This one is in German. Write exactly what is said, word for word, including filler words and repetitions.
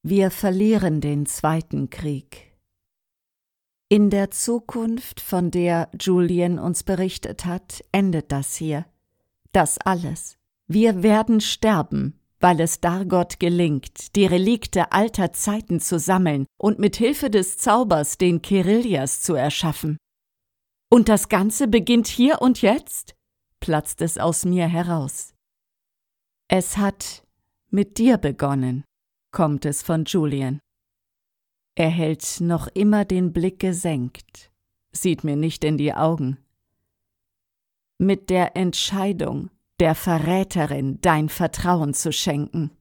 Wir verlieren den Zweiten Krieg. In der Zukunft, von der Julian uns berichtet hat, endet das hier. Das alles. Wir werden sterben, weil es Dargot gelingt, die Relikte alter Zeiten zu sammeln und mit Hilfe des Zaubers den Kerillias zu erschaffen. Und das Ganze beginnt hier und jetzt? Platzt es aus mir heraus. Es hat mit dir begonnen, kommt es von Julian. Er hält noch immer den Blick gesenkt, sieht mir nicht in die Augen. Mit der Entscheidung, der Verräterin dein Vertrauen zu schenken.